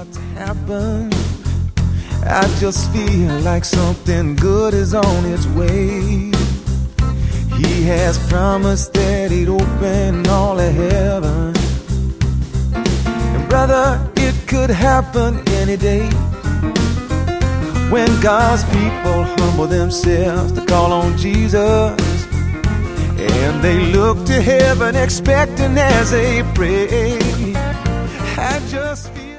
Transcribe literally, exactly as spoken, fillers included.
about to happen. I just feel like something good is on its way. He has promised that he'd open all of heaven. And brother, it could happen any day, when God's people humble themselves to call on Jesus, and they look to heaven expecting as they pray. I just feel